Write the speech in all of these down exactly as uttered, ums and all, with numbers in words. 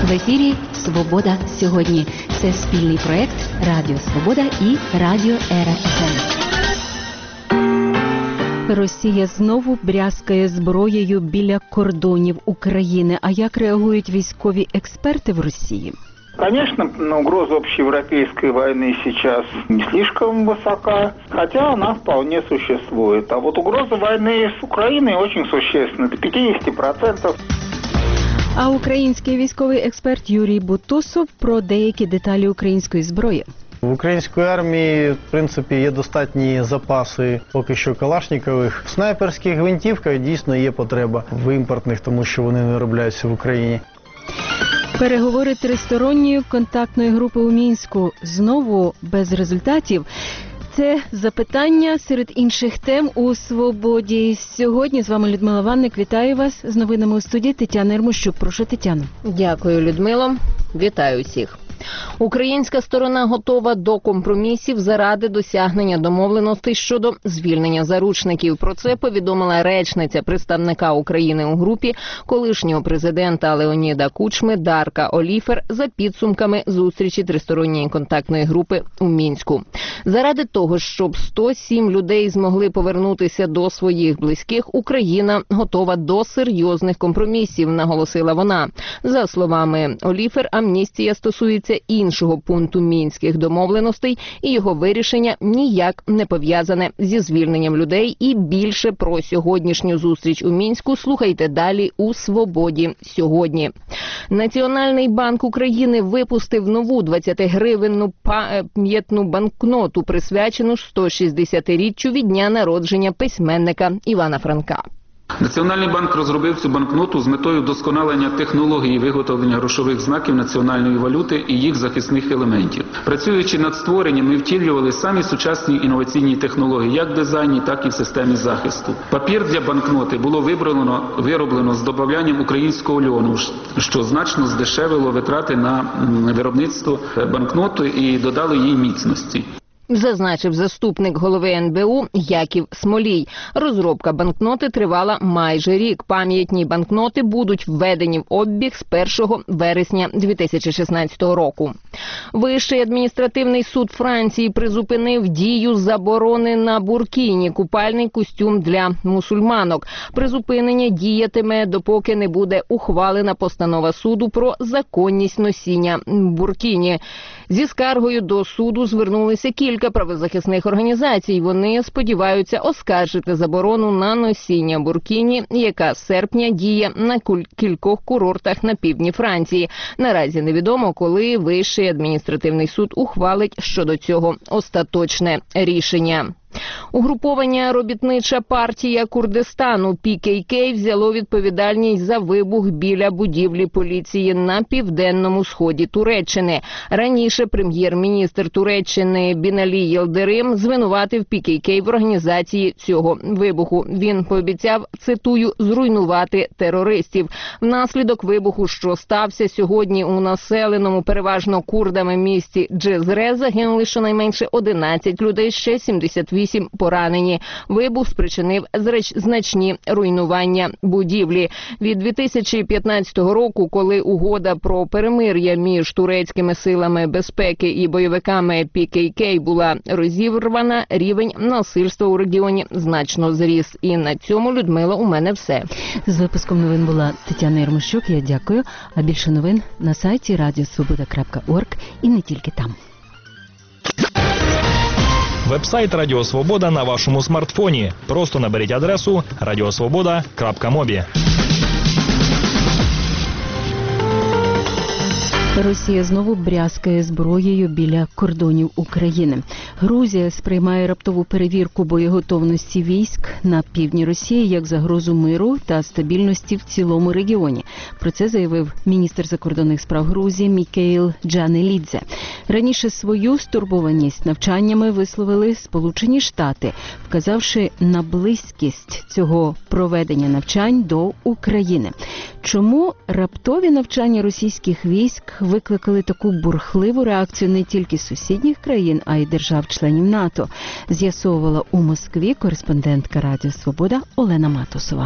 В ефірі «Свобода сьогодні». Це спільний проект Радіо Свобода і Радіо Ера еф ем. Росія знову брязкає зброєю біля кордонів України. А як реагують військові експерти в Росії? Конечно, угроза общеевропейской войны сейчас не слишком высока, хотя она вполне существует. А вот угроза войны с Украиной очень существенна, до п'ятдесят відсотків. А український військовий експерт Юрій Бутусов про деякі деталі української зброї. В української армії, в принципі, є достатні запаси поки що калашнікових. В снайперських гвинтівках дійсно є потреба в імпортних, тому що вони не виробляються в Україні. Переговори тристоронньої контактної групи у Мінську знову без результатів. Це запитання серед інших тем у «Свободі». Сьогодні з вами Людмила Ванник. Вітаю вас з новинами у студії Тетяна Єрмощук. Прошу, Тетяно. Дякую, Людмило. Вітаю всіх. Українська сторона готова до компромісів заради досягнення домовленостей щодо звільнення заручників. Про це повідомила речниця представника України у групі колишнього президента Леоніда Кучми Дарка Оліфер за підсумками зустрічі тристоронньої контактної групи у Мінську. Заради того, щоб сто сім людей змогли повернутися до своїх близьких, Україна готова до серйозних компромісів, наголосила вона. За словами Оліфер, амністія стосується іншого пункту мінських домовленостей, і його вирішення ніяк не пов'язане зі звільненням людей. І більше про сьогоднішню зустріч у Мінську слухайте далі у «Свободі сьогодні». Національний банк України випустив нову двадцятигривенну пам'ятну банкноту, присвячену сто шістдесятиріччю від дня народження письменника Івана Франка. Національний банк розробив цю банкноту з метою вдосконалення технології виготовлення грошових знаків національної валюти і їх захисних елементів. Працюючи над створенням, ми втілювали самі сучасні інноваційні технології, як в дизайні, так і в системі захисту. Папір для банкноти було вироблено, вироблено з додаванням українського льону, що значно здешевило витрати на виробництво банкноти і додало їй міцності. Зазначив заступник голови ен бе у Яків Смолій. Розробка банкноти тривала майже рік. Пам'ятні банкноти будуть введені в обіг з першого вересня дві тисячі шістнадцятого року. Вищий адміністративний суд Франції призупинив дію заборони на буркіні – купальний костюм для мусульманок. Призупинення діятиме, допоки не буде ухвалена постанова суду про законність носіння буркіні. Зі скаргою до суду звернулися кілька правозахисних організацій. Вони сподіваються оскаржити заборону на носіння буркіні, яка з серпня діє на кількох курортах на півдні Франції. Наразі невідомо, коли Вищий адміністративний суд ухвалить щодо цього остаточне рішення. Угруповання «Робітнича партія Курдистану» пі кей кей взяло відповідальність за вибух біля будівлі поліції на південному сході Туреччини. Раніше прем'єр-міністр Туреччини Біналі Єлдерим звинуватив пі кей кей в організації цього вибуху. Він пообіцяв, цитую, зруйнувати терористів. Внаслідок вибуху, що стався сьогодні у населеному переважно курдами місті Джезре, загинули щонайменше одинадцять людей, ще сімдесят вісім поранені. Вибух спричинив значні руйнування будівлі. Від дві тисячі п'ятнадцятого року, коли угода про перемир'я між турецькими силами безпеки і бойовиками пі кей кей була розірвана, рівень насильства у регіоні значно зріс. І на цьому, Людмила, у мене все. З випуском новин була Тетяна Єрмощук. Я дякую. А більше новин на сайті радіо свобода крапка орг і не тільки там. Веб-сайт Радіо Свобода на вашому смартфоні. Просто наберіть адресу радіосвобода крапка мобі. Росія знову брязкає зброєю біля кордонів України. Грузія сприймає раптову перевірку боєготовності військ на півдні Росії як загрозу миру та стабільності в цілому регіоні. Про це заявив міністр закордонних справ Грузії Мікеїл Джанелідзе. Раніше свою стурбованість навчаннями висловили Сполучені Штати, вказавши на близькість цього проведення навчань до України. Чому раптові навчання російських військ викликали таку бурхливу реакцію не тільки сусідніх країн, а й держав-членів НАТО, з'ясовувала у Москві кореспондентка Радіо Свобода Олена Матусова.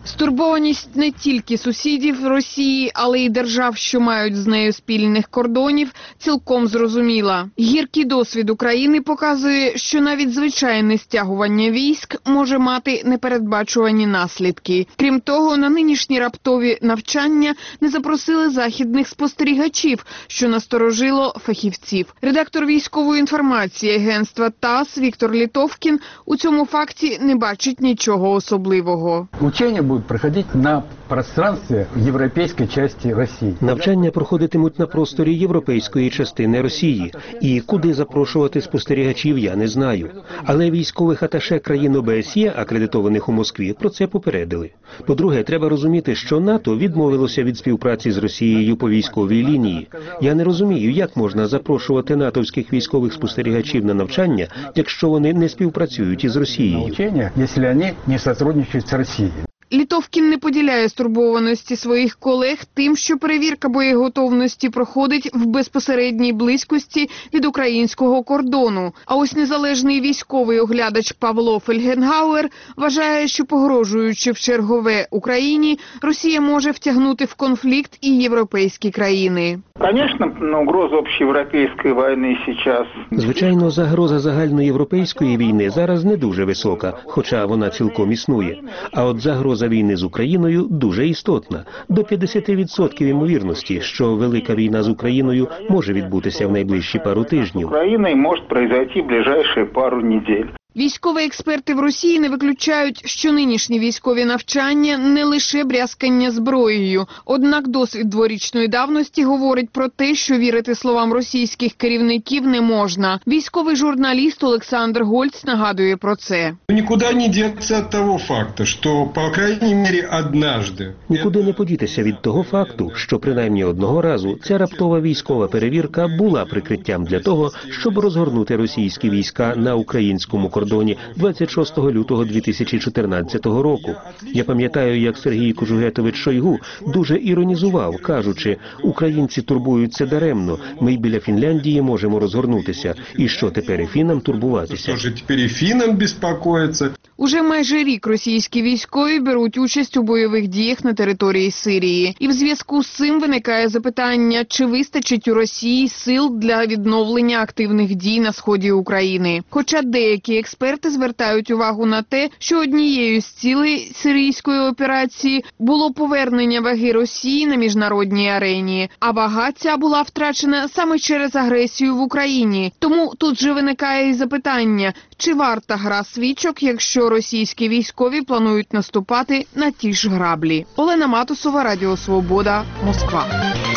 Стурбованість не тільки сусідів Росії, але й держав, що мають з нею спільних кордонів, цілком зрозуміла. Гіркий досвід України показує, що навіть звичайне стягування військ може мати непередбачувані наслідки. Крім того, на нинішні раптові навчання не запросили західних спостерігачів, що насторожило фахівців. Редактор військової інформації агентства ТАСС Віктор Літовкін у цьому факті не бачить нічого особливого. Учення будуть проходити на пространстві європейської частини Росії. Навчання проходитимуть на просторі європейської частини Росії. І куди запрошувати спостерігачів, я не знаю. Але військових аташе країн ОБСЄ, акредитованих у Москві, про це попередили. По-друге, треба розуміти, що НАТО відмовилося від співпраці з Росією по військовій лінії. Я не розумію, як можна запрошувати натовських військових спостерігачів на навчання, якщо вони не співпрацюють із Росією. Навчання, якщо вони не співпрацюють з Росією. Літовкін не поділяє стурбованості своїх колег тим, що перевірка боєготовності проходить в безпосередній близькості від українського кордону. А ось незалежний військовий оглядач Павло Фельгенгауер вважає, що погрожуючи в чергове Україні, Росія може втягнути в конфлікт і європейські країни. Конечно, угроза общеевропейской войны сейчас. Звичайно, загроза загальноєвропейської війни зараз не дуже висока, хоча вона цілком існує. А от загроза війни з Україною дуже істотна. До п'ятдесят відсотків ймовірності, що велика війна з Україною може відбутися в найближчі пару тижнів. Україна може пройти в ближайші пару неділь. Військові експерти в Росії не виключають, що нинішні військові навчання не лише брязкання зброєю. Однак досвід дворічної давності говорить про те, що вірити словам російських керівників не можна. Військовий журналіст Олександр Гольц нагадує про це. Нікуди не діться від того факту, що, по крайній мірі, однажды... Нікуди не подітися від того факту, що принаймні одного разу ця раптова військова перевірка була прикриттям для того, щоб розгорнути російські війська на українському кордоні двадцять шостого лютого дві тисячі чотирнадцятого року. Я пам'ятаю, як Сергій Кожугетович Шойгу дуже іронізував, кажучи, українці турбуються даремно, ми й біля Фінляндії можемо розгорнутися. І що тепер і фінам турбуватися? Що тепер і фінам безпокоїться? Уже майже рік російські військові беруть участь у бойових діях на території Сирії. І в зв'язку з цим виникає запитання, чи вистачить у Росії сил для відновлення активних дій на сході України. Хоча деякі експерти звертають увагу на те, що однією з цілей сирійської операції було повернення ваги Росії на міжнародній арені. А вага ця була втрачена саме через агресію в Україні. Тому тут же виникає і запитання, чи варта гра свічок, якщо російські військові планують наступати на ті ж граблі. Олена Матусова, Радіо Свобода, Москва.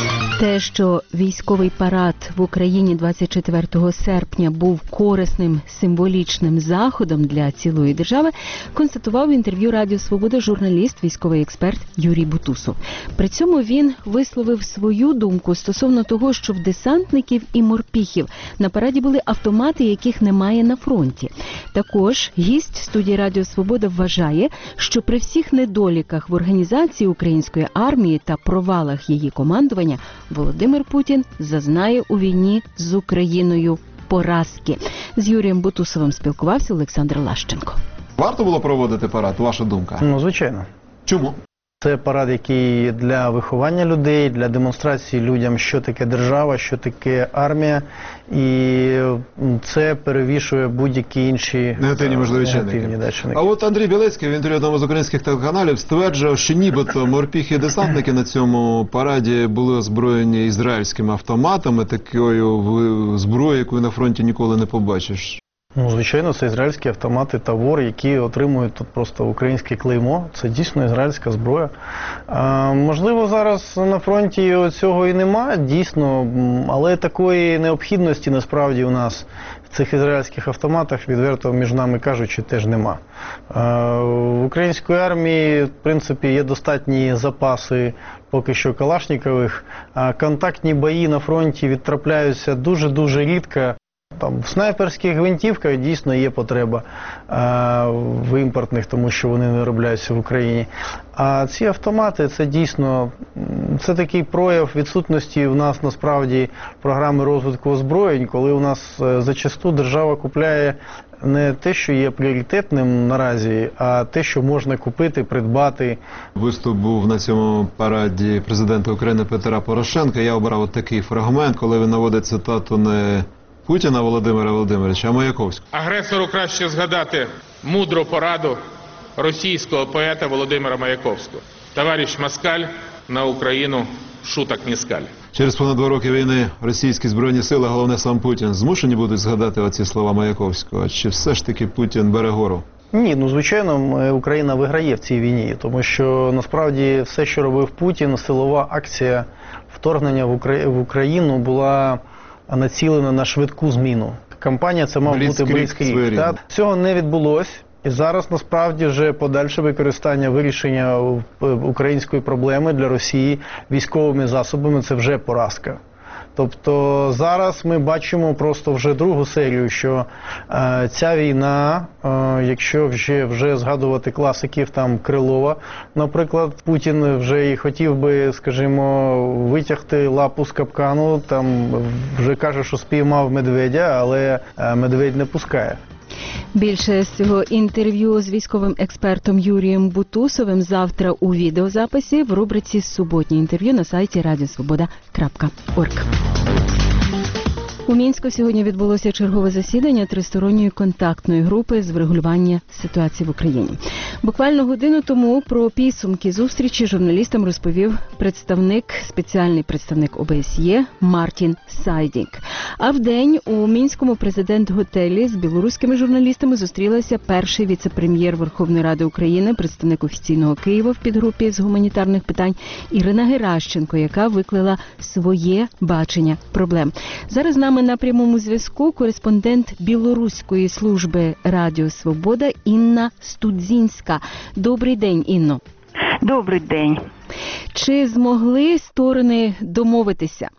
Те, що військовий парад в Україні двадцять четвертого серпня був корисним символічним заходом для цілої держави, констатував в інтерв'ю Радіо Свобода журналіст, військовий експерт Юрій Бутусов. При цьому він висловив свою думку стосовно того, що в десантників і морпіхів на параді були автомати, яких немає на фронті. Також гість студії Радіо Свобода вважає, що при всіх недоліках в організації української армії та провалах її командування Володимир Путін зазнає у війні з Україною поразки. З Юрієм Бутусовим спілкувався Олександр Лащенко. Варто було проводити парад, ваша думка? Ну, звичайно. Чому? Це парад, який для виховання людей, для демонстрації людям, що таке держава, що таке армія. І це перевішує будь-які інші негативні можливі чинники. А от Андрій Білецький в інтерв'ю одному з українських телеканалів стверджував, що нібито морпіхи і десантники на цьому параді були озброєні ізраїльськими автоматами, такою зброєю, яку на фронті ніколи не побачиш. Ну, звичайно, це ізраїльські автомати «Тавор», які отримують тут просто українське клеймо. Це дійсно ізраїльська зброя. А, можливо, зараз на фронті цього і нема, дійсно, але такої необхідності насправді у нас в цих ізраїльських автоматах, відверто між нами кажучи, теж нема. А, в української армії, в принципі, є достатні запаси поки що калашнікових, а контактні бої на фронті відтрапляються дуже-дуже рідко. Там в снайперських гвинтівках дійсно є потреба е, в імпортних, тому що вони не виробляються в Україні. А ці автомати, це дійсно, це такий прояв відсутності в нас насправді програми розвитку озброєнь, коли у нас е, зачасту держава купляє не те, що є пріоритетним наразі, а те, що можна купити, придбати. Виступ був на цьому параді президента України Петра Порошенка. Я обрав от такий фрагмент, коли він наводить цитату не Путіна Володимира Володимировича, а Маяковського. Агресору краще згадати мудру пораду російського поета Володимира Маяковського. Товариш Москаль, на Україну шуток не скаль. Через понад два роки війни російські збройні сили, головне сам Путін, змушені будуть згадати оці слова Маяковського? Чи все ж таки Путін бере гору? Ні, ну звичайно, Україна виграє в цій війні, тому що насправді все, що робив Путін, силова акція вторгнення в Україну була націлена на швидку зміну. Кампанія це мав бути бліцкриг. Цього не відбулося. І зараз насправді вже подальше використання вирішення української проблеми для Росії військовими засобами – це вже поразка. Тобто зараз ми бачимо просто вже другу серію, що е, ця війна, е, якщо вже, вже згадувати класиків там Крилова, наприклад, Путін вже і хотів би, скажімо, витягти лапу з капкану, там вже каже, що спіймав медведя, але е, медведь не пускає. Більше з цього інтерв'ю з військовим експертом Юрієм Бутусовим завтра у відеозаписі в рубриці «Суботнє інтерв'ю» на сайті радіо свобода крапка орг. У Мінську сьогодні відбулося чергове засідання тристоронньої контактної групи з врегулювання ситуації в Україні. Буквально годину тому про підсумки зустрічі журналістам розповів представник, спеціальний представник О Б С Є Мартін Сайдік. А вдень у Мінському президент-готелі з білоруськими журналістами зустрілася перший віце-прем'єр Верховної Ради України, представник офіційного Києва в підгрупі з гуманітарних питань Ірина Геращенко, яка виклала своє бачення проблем. Зараз з нами на прямому зв'язку кореспондент білоруської служби Радіо Свобода Інна Студзінська. Добрий день, Інно. Добрий день. Чи змогли сторони домовитися?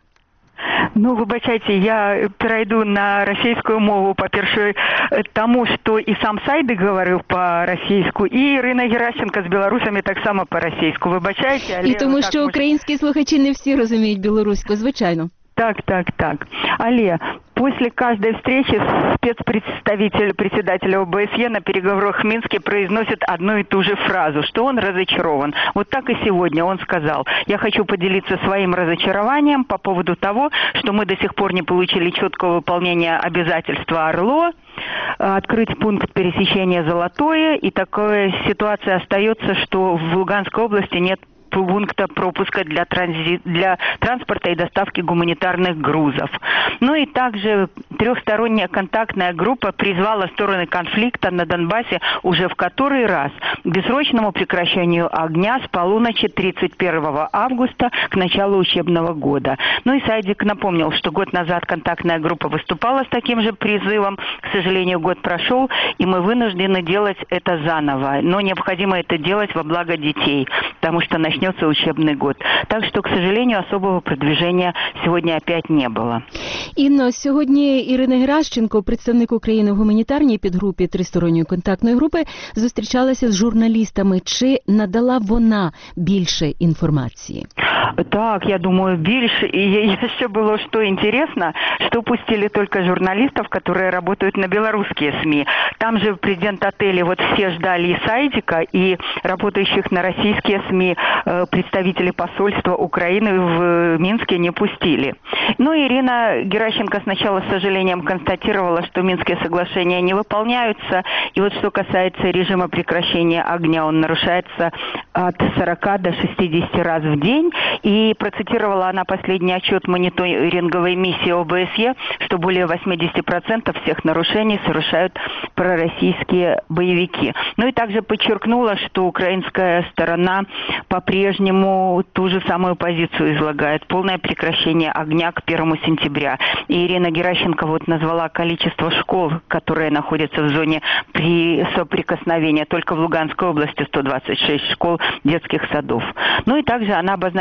Ну, вибачайте, я перейду на російську мову, по-перше, тому, що і сам Сайдик говорив по-російську, і Ірина Геращенко з білорусами так само по-російську. Вибачайте, але... І тому, що українські слухачі не всі розуміють білоруську, звичайно. Так, так, так. Але после каждой встречи спецпредставитель председателя О Б С Е на переговорах в Минске произносит одну и ту же фразу, что он разочарован. Вот так и сегодня он сказал: я хочу поделиться своим разочарованием по поводу того, что мы до сих пор не получили четкого выполнения обязательства ОРЛО, открыть пункт пересечения Золотое, и такая ситуация остается, что в Луганской области нет пункта пропуска для, транзи... для транспорта и доставки гуманитарных грузов. Ну и также трехсторонняя контактная группа призвала стороны конфликта на Донбассе уже в который раз к бессрочному прекращению огня с полуночи тридцать первого августа к началу учебного года. Ну и Сайдик напомнил, что год назад контактная группа выступала с таким же призывом. К сожалению, год прошел, и мы вынуждены делать это заново. Но необходимо это делать во благо детей, потому что начнется начнется учебный год. Так что, к сожалению, особого продвижения сегодня опять не было. Інно, сьогодні Ірина Геращенко, представник України в гуманітарній підгрупі тристоронньої контактної групи, зустрічалася з журналістами. Чи надала вона більше інформації? Так, я думаю, больше. И еще было что интересно, что пустили только журналистов, которые работают на белорусские СМИ. Там же президент отеля, вот все ждали и Сайдика, и работающих на российские СМИ представителей посольства Украины в Минске не пустили. Но Ирина Геращенко сначала с сожалением констатировала, что Минские соглашения не выполняются. И вот что касается режима прекращения огня, он нарушается от сорока до шестидесяти раз в день. И процитировала она последний отчет мониторинговой миссии О Б С Е, что более восемьдесят процентов всех нарушений совершают пророссийские боевики. Ну и также подчеркнула, что украинская сторона по-прежнему ту же самую позицию излагает. Полное прекращение огня к первому сентября. И Ирина Геращенко вот назвала количество школ, которые находятся в зоне при соприкосновения. Только в Луганской области сто двадцать шесть школ, детских садов. Ну и также она обозначила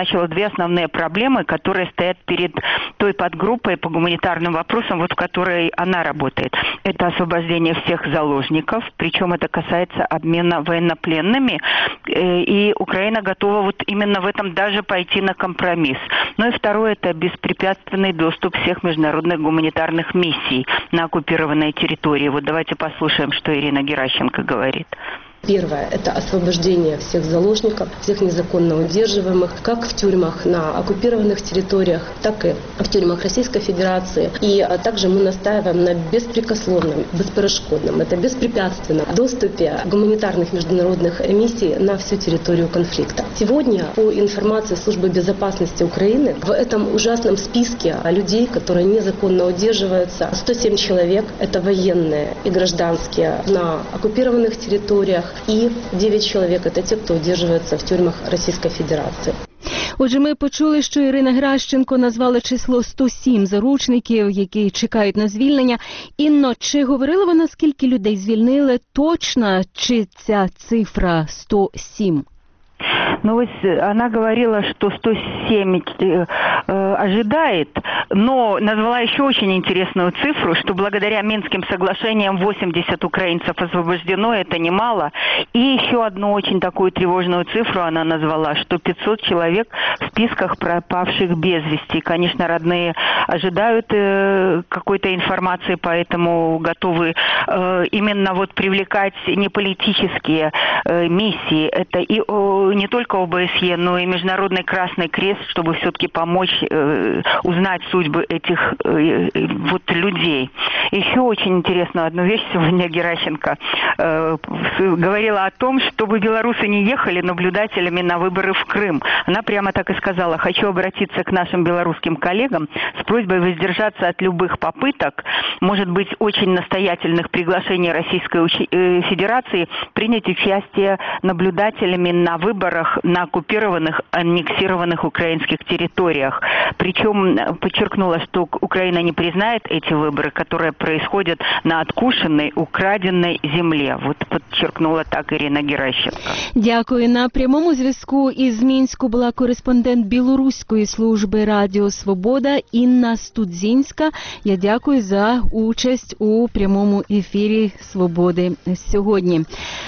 обозначила две основные проблемы, которые стоят перед той подгруппой по гуманитарным вопросам, вот в которой она работает. Это освобождение всех заложников, причем это касается обмена военнопленными, и Украина готова вот именно в этом даже пойти на компромисс. Ну и второе, это беспрепятственный доступ всех международных гуманитарных миссий на оккупированные территории. Вот давайте послушаем, что Ирина Геращенко говорит. Первое – это освобождение всех заложников, всех незаконно удерживаемых, как в тюрьмах на оккупированных территориях, так и в тюрьмах Российской Федерации. И также мы настаиваем на беспрекословном, бесперешкодном, это беспрепятственном доступе гуманитарных международных миссий на всю территорию конфликта. Сегодня, по информации Службы безопасности Украины, в этом ужасном списке людей, которые незаконно удерживаются, сто семь человек – это военные и гражданские на оккупированных территориях, и дев'ять чоловік – це ті, хто удержується в тюрмах Російської Федерації. Отже, ми почули, що Ірина Геращенко назвала число сто сім заручників, які чекають на звільнення. Інно, чи говорила вона, скільки людей звільнили точно, чи ця цифра сто сім? Ну вот она говорила, что сто семь э, ожидает, но назвала еще очень интересную цифру, что благодаря Минским соглашениям восемьдесят украинцев освобождено, это немало. И еще одну очень такую тревожную цифру она назвала, что пятьсот человек в списках пропавших без вести. И, конечно, родные ожидают э, какой-то информации, поэтому готовы э, именно вот привлекать не политические э, миссии, это и э, не только ОБСЕ, но и Международный Красный Крест, чтобы все-таки помочь э, узнать судьбы этих э, вот людей. Еще очень интересную одну вещь сегодня Геращенко э, говорила о том, чтобы белорусы не ехали наблюдателями на выборы в Крым. Она прямо так и сказала: хочу обратиться к нашим белорусским коллегам с просьбой воздержаться от любых попыток, может быть, очень настоятельных приглашений Российской Федерации принять участие наблюдателями на выборах на оккупированных, аннексированных украинских территориях. Причем подчеркнула, что Украина не признает эти выборы, которые происходят на откушенной, украденной земле. Вот подчеркнула так Ірина Геращенко. Дякую. На прямому зв'язку із Мінську була кореспондент Білоруської служби Радіо Свобода Інна Студзінська. Я дякую за участь у прямому ефірі Свободи сьогодні.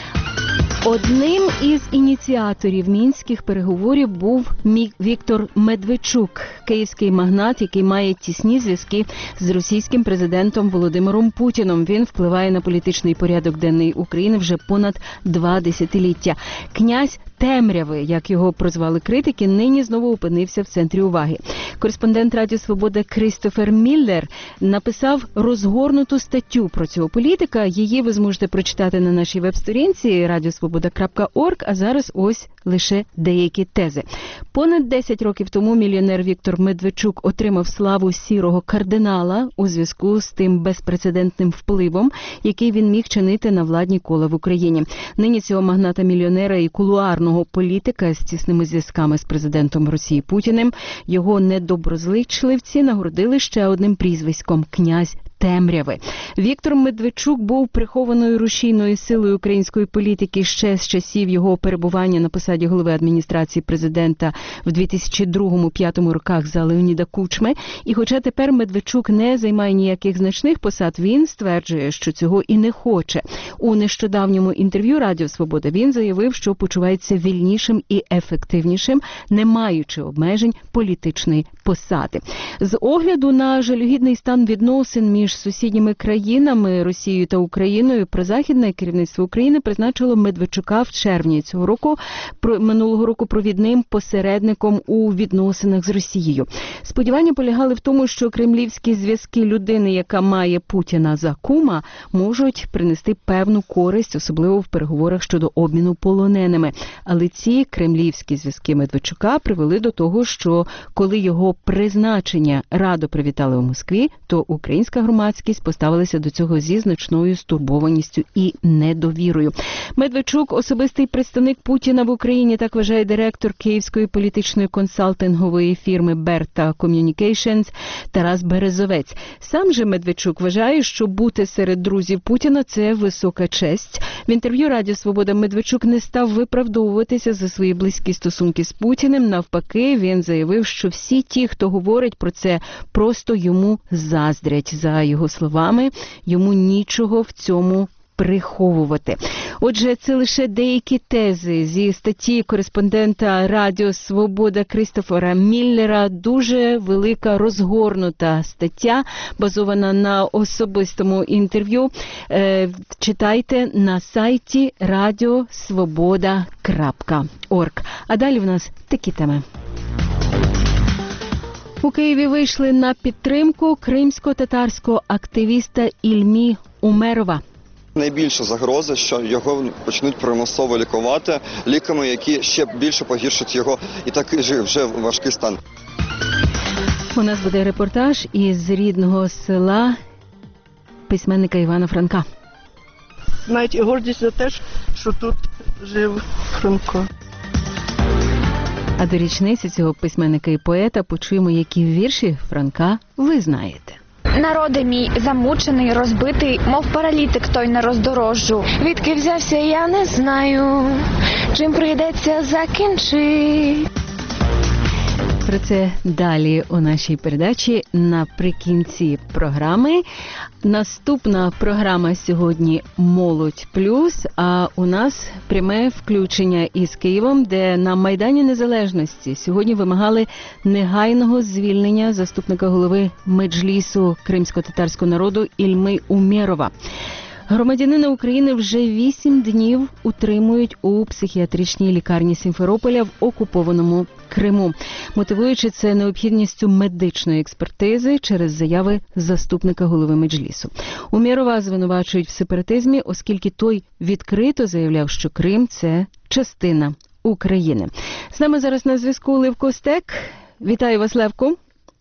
Одним із ініціаторів мінських переговорів був Віктор Медведчук, київський магнат, який має тісні зв'язки з російським президентом Володимиром Путіном. Він впливає на політичний порядок денний України вже понад два десятиліття. Князь темряви, як його прозвали критики, нині знову опинився в центрі уваги. Кореспондент Радіо Свобода Крістофер Міллер написав розгорнуту статтю про цього політика. Її ви зможете прочитати на нашій веб-сторінці радіосвобода крапка орг, а зараз ось лише деякі тези. Понад десять років тому мільйонер Віктор Медведчук отримав славу сірого кардинала у зв'язку з тим безпрецедентним впливом, який він міг чинити на владні кола в Україні. Нині цього магната-мільйонера і кулуарного політика з тісними зв'язками з президентом Росії Путіним, його недоброзичливці нагородили ще одним прізвиськом – «Князь темряви». Віктор Медведчук був прихованою рушійною силою української політики ще з часів його перебування на посаді голови адміністрації президента в дві тисячі другому - дві тисячі п'ятому роках за Леоніда Кучми. І хоча тепер Медведчук не займає ніяких значних посад, він стверджує, що цього і не хоче. У нещодавньому інтерв'ю Радіо Свобода він заявив, що почувається вільнішим і ефективнішим, не маючи обмежень політичної посади. З огляду на жалюгідний стан відносин між сусідніми країнами Росією та Україною, прозахідне керівництво України призначило Медведчука в червні цього року, минулого року, провідним посередником у відносинах з Росією. Сподівання полягали в тому, що кремлівські зв'язки людини, яка має Путіна за кума, можуть принести певну користь, особливо в переговорах щодо обміну полоненими. Але ці кремлівські зв'язки Медведчука привели до того, що коли його призначення радо привітали у Москві, то українська громада громадськість поставилися до цього зі значною стурбованістю і недовірою. Медведчук – особистий представник Путіна в Україні, так вважає директор київської політичної консалтингової фірми Берта Communications Тарас Березовець. Сам же Медведчук вважає, що бути серед друзів Путіна – це висока честь. В інтерв'ю Радіо Свобода Медведчук не став виправдовуватися за свої близькі стосунки з Путіним. Навпаки, він заявив, що всі ті, хто говорить про це, просто йому заздрять. За його словами, йому нічого в цьому приховувати. Отже, це лише деякі тези зі статті кореспондента Радіо Свобода Крістофера Міллера. Дуже велика розгорнута стаття, базована на особистому інтерв'ю. Е, читайте на сайті радіо свобода крапка орг. А далі в нас такі теми. У Києві вийшли на підтримку кримсько-татарського активіста Ільмі Умерова. Найбільша загроза, що його почнуть примусово лікувати ліками, які ще більше погіршать його і так вже важкий стан. У нас буде репортаж із рідного села письменника Івана Франка. Навіть і гордість за те, що тут жив Франко. А до річниці цього письменника і поета почуємо, які вірші Франка ви знаєте. Народи мій замучений, розбитий, мов паралітик той на роздорожжу. Відки взявся, я не знаю, чим прийдеться закінчити. Про це далі у нашій передачі наприкінці програми. Наступна програма сьогодні «Молодь плюс», а у нас пряме включення із Києвом, де на Майдані Незалежності сьогодні вимагали негайного звільнення заступника голови Меджлісу кримсько-татарського народу Ільми Умерова. Громадянина України вже вісім днів утримують у психіатричній лікарні Сімферополя в окупованому Криму, мотивуючи це необхідністю медичної експертизи через заяви заступника голови Меджлісу. Умерова звинувачують в сепаратизмі, оскільки той відкрито заявляв, що Крим – це частина України. З нами зараз на зв'язку Левко Стек. Вітаю вас, Левко.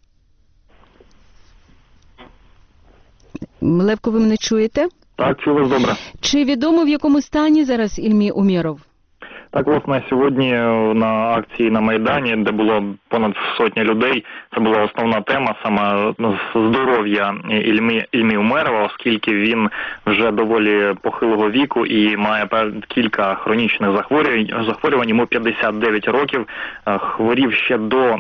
Левко, ви мене чуєте? Так, чую вас добре. Чи відомо, в якому стані зараз Ільмі Умеров? Так, власне, сьогодні на акції на Майдані, де було понад сотня людей, це була основна тема, саме здоров'я Ільмі, Ільмі Умерова, оскільки він вже доволі похилого віку і має кілька хронічних захворювань, захворювань, йому п'ятдесят дев'ять років, хворів ще до,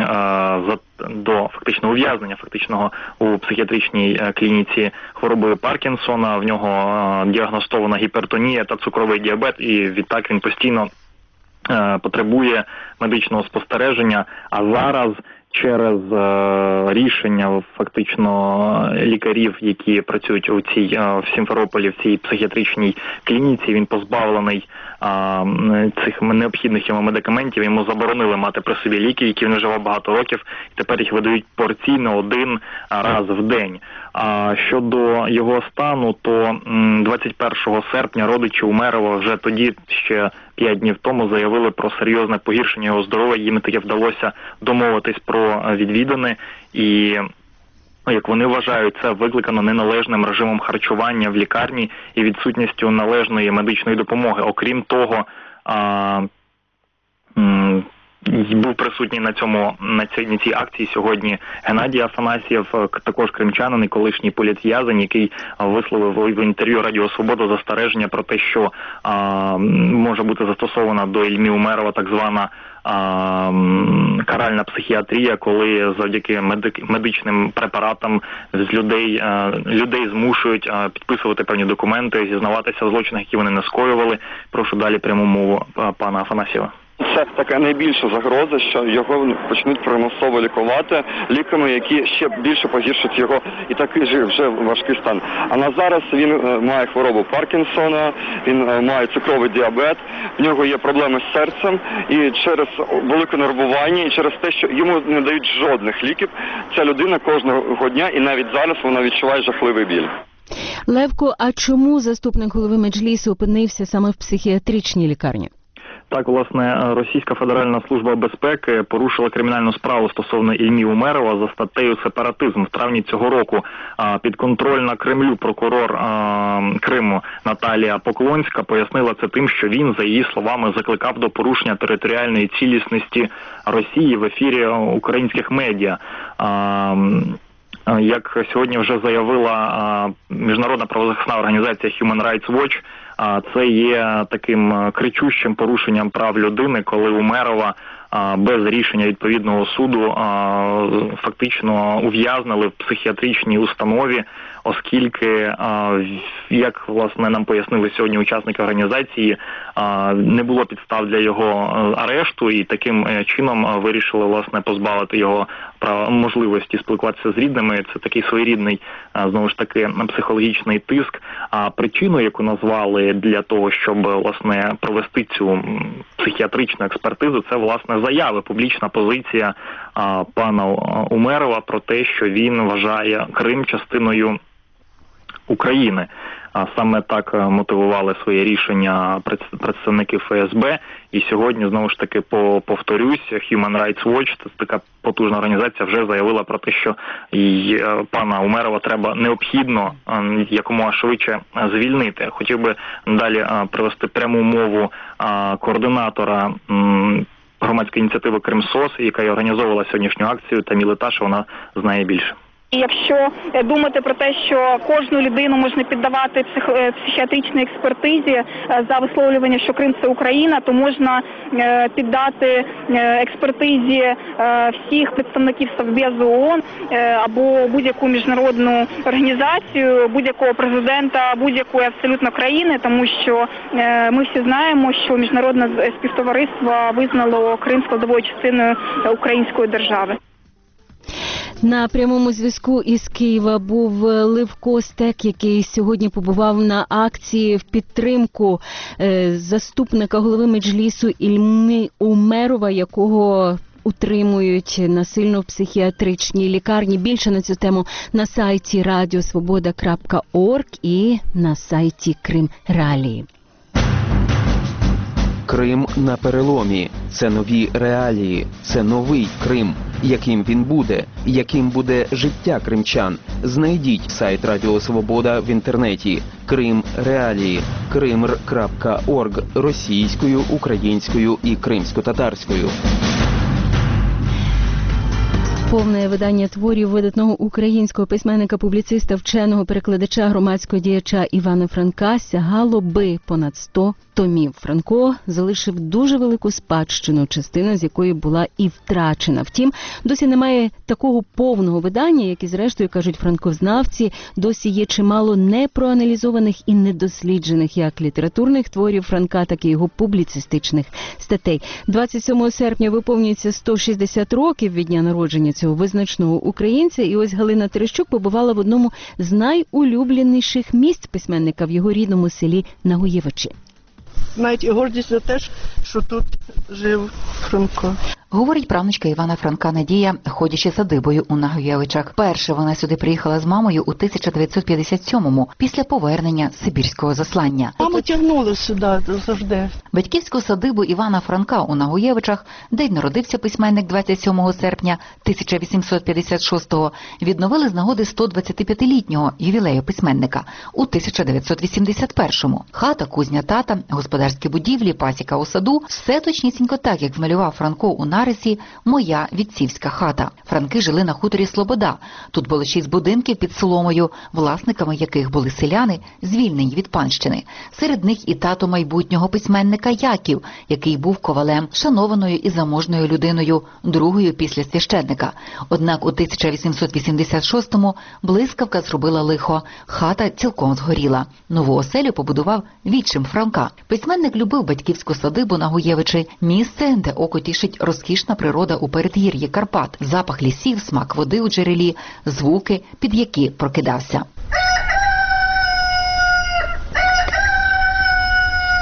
до фактично ув'язнення, фактичного у психіатричній клініці хворобою Паркінсона, в нього діагностована гіпертонія та цукровий діабет, і відтак він постійно потребує медичного спостереження, а зараз через рішення фактично лікарів, які працюють у цій в Сімферополі, в цій психіатричній клініці, він позбавлений а, цих необхідних йому медикаментів, йому заборонили мати при собі ліки, які він вживав багато років, і тепер їх видають порційно один раз в день. А щодо його стану, то двадцять першого серпня родичі Умерова вже тоді, ще п'ять днів тому, заявили про серйозне погіршення його здоров'я. Їм таки вдалося домовитись про відвідини, і, як вони вважають, це викликано неналежним режимом харчування в лікарні і відсутністю належної медичної допомоги. Окрім того, а, м, був присутній на цьому на цій, на цій акції сьогодні Геннадій Афанасьєв, також кримчанин і колишній політв'язень, який висловив в інтерв'ю Радіо Свобода застереження про те, що а, може бути застосована до Ільмі Умерова так звана а, каральна психіатрія, коли завдяки медик, медичним препаратам з людей а, людей змушують а, підписувати певні документи, зізнаватися в злочинах, які вони не скоювали. Прошу далі пряму мову а, пана Афанасьєва. Це така найбільша загроза, що його почнуть примусово лікувати ліками, які ще більше погіршать його і так вже важкий стан. А на зараз він має хворобу Паркінсона, він має цукровий діабет, в нього є проблеми з серцем, і через велике нервування, і через те, що йому не дають жодних ліків, ця людина кожного дня, і навіть зараз вона відчуває жахливий біль. Левко, а чому заступник голови Меджлісу опинився саме в психіатричній лікарні? Так, власне, Російська Федеральна служба безпеки порушила кримінальну справу стосовно Ільмі Умерова за статтею «Сепаратизм» в травні цього року. Підконтрольна Кремлю прокурор Криму Наталія Поклонська пояснила це тим, що він, за її словами, закликав до порушення територіальної цілісності Росії в ефірі українських медіа. Як сьогодні вже заявила міжнародна правозахисна організація Human Rights Watch, це є таким кричущим порушенням прав людини, коли Умерова без рішення відповідного суду фактично ув'язнили в психіатричній установі, оскільки, як власне нам пояснили сьогодні учасники організації, не було підстав для його арешту, і таким чином вирішили власне позбавити його можливості спілкуватися з рідними. Це такий своєрідний, знову ж таки, психологічний тиск. А причину, яку назвали для того, щоб власне провести цю психіатричну експертизу, це власне заяви, публічна позиція а, пана Умерова про те, що він вважає Крим частиною України. А саме так мотивували своє рішення представники Еф Ес Бе. І сьогодні, знову ж таки, повторюсь, Human Rights Watch, це така потужна організація, вже заявила про те, що і пана Умерова треба необхідно якомога швидше звільнити. Хотів би далі привести пряму мову координатора громадської ініціативи «Кримсос», яка й організовувала сьогоднішню акцію, Таміли Таша, вона знає більше. І якщо думати про те, що кожну людину можна піддавати псих... психіатричній експертизі за висловлювання, що Крим – це Україна, то можна піддати експертизі всіх представників Совбезу ООН або будь-яку міжнародну організацію, будь-якого президента, будь-якої абсолютно країни, тому що ми всі знаємо, що міжнародне співтовариство визнало Крим складовою частиною української держави. На прямому зв'язку із Києва був Ливко Стек, який сьогодні побував на акції в підтримку е, заступника голови Меджлісу Ільми Умерова, якого утримують насильно в психіатричній лікарні. Більше на цю тему на сайті радіо свобода крапка орг і на сайті Крим Реалії. Крим на переломі. Це нові реалії. Це новий Крим. Яким він буде? Яким буде життя кримчан? Знайдіть сайт Радіо Свобода в інтернеті. Крим Реалії. кримр крапка орг російською, українською і кримсько-татарською. Повне видання творів видатного українського письменника, публіциста, вченого, перекладача, громадського діяча Івана Франка сягало би понад сто томів. Франко залишив дуже велику спадщину, частина з якої була і втрачена. Втім, досі немає такого повного видання, як і зрештою кажуть франкознавці, досі є чимало непроаналізованих і недосліджених як літературних творів Франка, так і його публіцистичних статей. двадцять сьомого серпня виповнюється сто шістдесят років від дня народження цього визначного українця, і ось Галина Терещук побувала в одному з найулюбленіших місць письменника в його рідному селі Нагуєвичі. Навіть і гордість за те, що тут жив Франко. Говорить правнучка Івана Франка Надія, ходячи садибою у Нагуєвичах. Перше вона сюди приїхала з мамою у тисяча дев'ятсот п'ятдесят сьомому, після повернення з сибірського заслання. Маму тягнули сюди завжди. Батьківську садибу Івана Франка у Нагуєвичах, де й народився письменник двадцять сьомого серпня тисяча вісімсот п'ятдесят шостого, відновили з нагоди сто двадцятип'ятилітнього ювілею письменника у тисяча дев'ятсот вісімдесят першому. Хата, кузня тата, господарські будівлі, пасіка у саду – все точнісінько так, як змалював Франко у нарисі «Моя відцівська хата». Франки жили на хуторі Слобода. Тут було шість будинків під соломою, власниками яких були селяни, звільнені від панщини. Серед них і тато майбутнього письменника Яків, який був ковалем, шанованою і заможною людиною, другою після священника. Однак у тисяча вісімсот вісімдесят шостому блискавка зробила лихо. Хата цілком згоріла. Нову оселю побудував відчим Франка. Письменник любив батьківську садибу Нагуєвичі, місце, де око тішить розкішна природа у передгір'ї Карпат, запах лісів, смак води у джерелі, звуки, під які прокидався.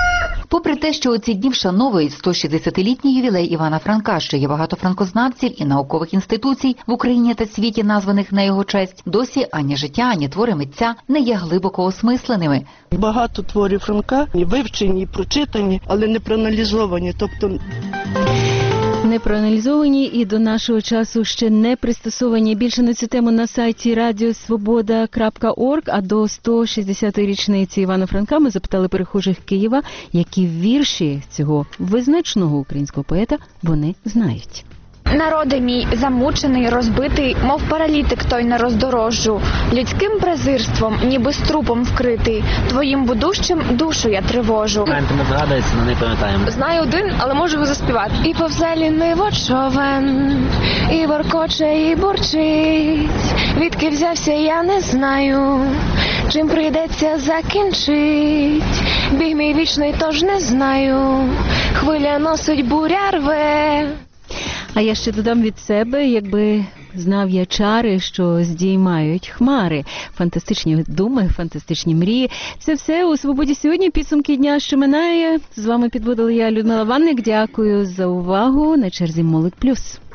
Попри те, що у ці дні вшановують сто шістдесятилітній ювілей Івана Франка, що є багато франкознавців і наукових інституцій в Україні та світі, названих на його честь, досі ані життя, ані твори митця не є глибоко осмисленими. Багато творів Франка вивчені, прочитані, але не проаналізовані, тобто не проаналізовані і до нашого часу ще не пристосовані. Більше на цю тему на сайті радіо свобода крапка орг, а до сто шістдесятої річниці Івана Франка ми запитали перехожих Києва, які вірші цього визначного українського поета вони знають. Народи мій, замучений, розбитий, мов паралітик той на роздорожжу, людським презирством, ніби з трупом вкритий, твоїм будущим душу я тривожу. Тому згадується, але не пам'ятаємо. Знаю один, але можу його заспівати. І повзе ліниво човен, і воркоче, і бурчить, відки взявся я не знаю, чим прийдеться закінчить, біг мій вічний тож не знаю, хвиля носить, буря рве. А я ще додам від себе, якби знав я чари, що здіймають хмари. Фантастичні думи, фантастичні мрії. Це все у «Свободі сьогодні». Підсумки дня, що минає. З вами підводила я, Людмила Ванник. Дякую за увагу. На черзі «Молодь плюс».